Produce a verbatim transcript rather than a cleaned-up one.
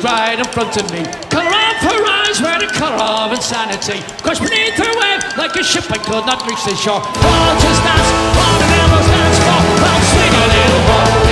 right in front of me. Colour of her eyes were the colour of insanity. Crushed beneath her wave like a ship I could not reach the shore. Oh, just dance, all the devils dance for. Well, swing a little more.